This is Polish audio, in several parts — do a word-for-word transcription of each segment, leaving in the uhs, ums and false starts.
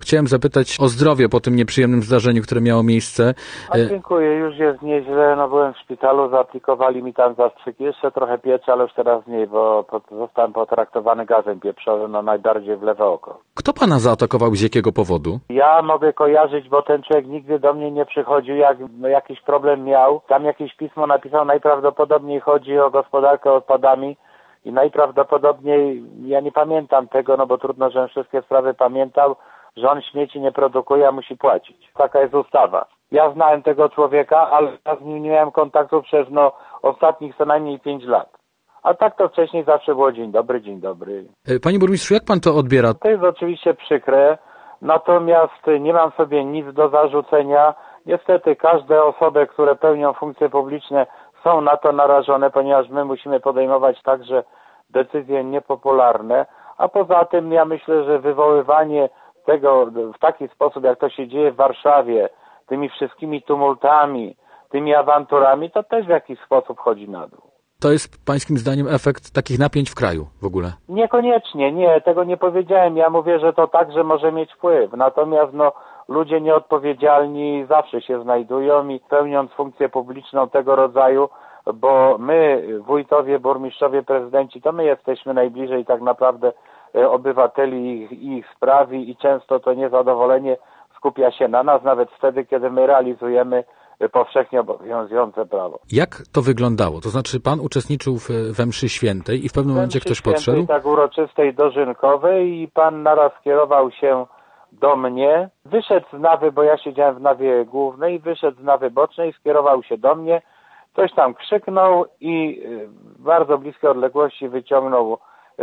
Chciałem zapytać o zdrowie po tym nieprzyjemnym zdarzeniu, które miało miejsce. A dziękuję, już jest nieźle, no byłem w szpitalu, zaaplikowali mi tam zastrzyk, jeszcze trochę pieczy, ale już teraz mniej, bo zostałem potraktowany gazem pieprzowym, no najbardziej w lewe oko. Kto pana zaatakował i z jakiego powodu? Ja mogę kojarzyć, bo ten człowiek nigdy do mnie nie przychodził, jak jakiś problem miał, tam jakieś pismo napisał, najprawdopodobniej chodzi o gospodarkę odpadami i najprawdopodobniej, ja nie pamiętam tego, no bo trudno, żebym wszystkie sprawy pamiętał, że on śmieci nie produkuje, a musi płacić. Taka jest ustawa. Ja znałem tego człowieka, ale ja z nim nie miałem kontaktu przez no ostatnich co najmniej pięć lat. A tak to wcześniej zawsze było dzień dobry, dzień dobry. Panie burmistrzu, jak pan to odbiera? To jest oczywiście przykre, natomiast nie mam sobie nic do zarzucenia. Niestety każde osoby, które pełnią funkcje publiczne, są na to narażone, ponieważ my musimy podejmować także decyzje niepopularne, a poza tym ja myślę, że wywoływanie tego w taki sposób, jak to się dzieje w Warszawie, tymi wszystkimi tumultami, tymi awanturami, to też w jakiś sposób chodzi na dół. To jest pańskim zdaniem efekt takich napięć w kraju w ogóle? Niekoniecznie, nie, tego nie powiedziałem. Ja mówię, że to także może mieć wpływ. Natomiast no, ludzie nieodpowiedzialni zawsze się znajdują i pełniąc funkcję publiczną tego rodzaju, bo my, wójtowie, burmistrzowie, prezydenci, to my jesteśmy najbliżej tak naprawdę obywateli i ich, ich spraw i często to niezadowolenie skupia się na nas, nawet wtedy, kiedy my realizujemy powszechnie obowiązujące prawo. Jak to wyglądało? To znaczy pan uczestniczył w, we mszy świętej i w pewnym momencie ktoś podszedł? Tak uroczystej, dożynkowej i pan naraz skierował się do mnie, wyszedł z nawy, bo ja siedziałem w nawie głównej, wyszedł z nawy bocznej, skierował się do mnie, ktoś tam krzyknął i w bardzo bliskiej odległości wyciągnął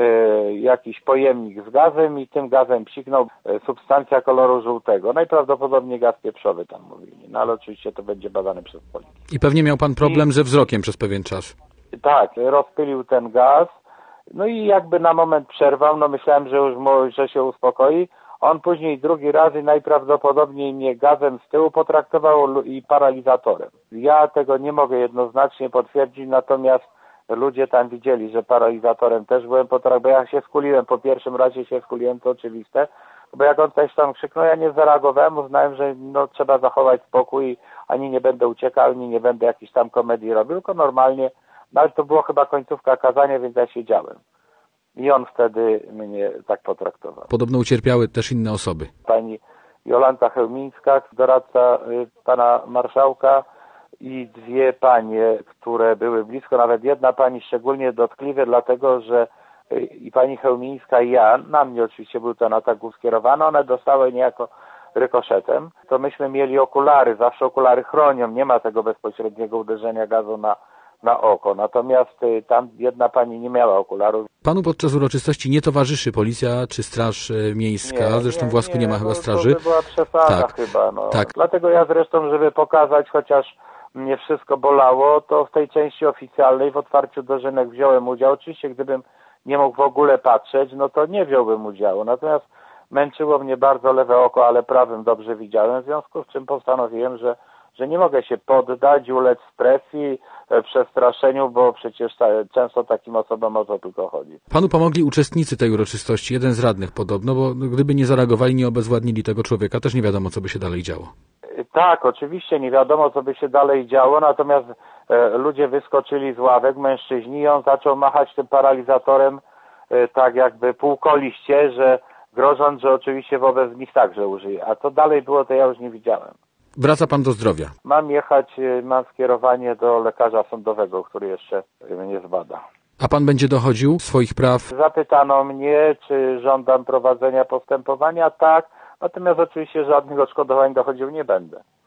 jakiś pojemnik z gazem i tym gazem psiknął substancja koloru żółtego. Najprawdopodobniej gaz pieprzowy tam mówili, no ale oczywiście to będzie badane przez policję. I pewnie miał pan problem I... ze wzrokiem przez pewien czas. Tak, rozpylił ten gaz, no i jakby na moment przerwał, no myślałem, że już mu, że się uspokoi. On później drugi raz i najprawdopodobniej mnie gazem z tyłu potraktował i paralizatorem. Ja tego nie mogę jednoznacznie potwierdzić, natomiast ludzie tam widzieli, że paralizatorem też byłem potraktowany, bo ja się skuliłem, po pierwszym razie się skuliłem, to oczywiste, bo jak on też tam krzyknął, ja nie zareagowałem, uznałem, że no trzeba zachować spokój, ani nie będę uciekał, ani nie będę jakiejś tam komedii robił, tylko normalnie, no ale to było chyba końcówka kazania, więc ja siedziałem. I on wtedy mnie tak potraktował. Podobno ucierpiały też inne osoby. Pani Jolanta Chełmińska, doradca y, pana marszałka, i dwie panie, które były blisko, nawet jedna pani szczególnie dotkliwie, dlatego że i pani Chełmińska i ja, na mnie oczywiście był ten atak skierowany, one dostały niejako rykoszetem. To myśmy mieli okulary, zawsze okulary chronią, nie ma tego bezpośredniego uderzenia gazu na, na oko. Natomiast tam jedna pani nie miała okularów. Panu podczas uroczystości nie towarzyszy policja czy straż miejska, nie, zresztą nie, w Łasku nie, nie ma chyba straży. To by była przesada tak, chyba. No. Tak. Dlatego ja zresztą, żeby pokazać, chociaż mnie wszystko bolało, to w tej części oficjalnej w otwarciu dożynek wziąłem udział. Oczywiście gdybym nie mógł w ogóle patrzeć, no to nie wziąłbym udziału. Natomiast męczyło mnie bardzo lewe oko, ale prawym dobrze widziałem, w związku z czym postanowiłem, że, że nie mogę się poddać, ulec presji, przestraszeniu, bo przecież ta, często takim osobom o to tylko chodzi. Panu pomogli uczestnicy tej uroczystości, jeden z radnych podobno, bo gdyby nie zareagowali, nie obezwładnili tego człowieka, też nie wiadomo, co by się dalej działo. Tak, oczywiście nie wiadomo, co by się dalej działo, natomiast e, ludzie wyskoczyli z ławek, mężczyźni, i on zaczął machać tym paralizatorem e, tak jakby półkoliście, że grożąc, że oczywiście wobec nich także użyje. A co dalej było, to ja już nie widziałem. Wraca pan do zdrowia. Mam jechać, e, mam skierowanie do lekarza sądowego, który jeszcze mnie zbada. A pan będzie dochodził swoich praw? Zapytano mnie, czy żądam prowadzenia postępowania. Tak. Natomiast oczywiście żadnych odszkodowań dochodził nie będę.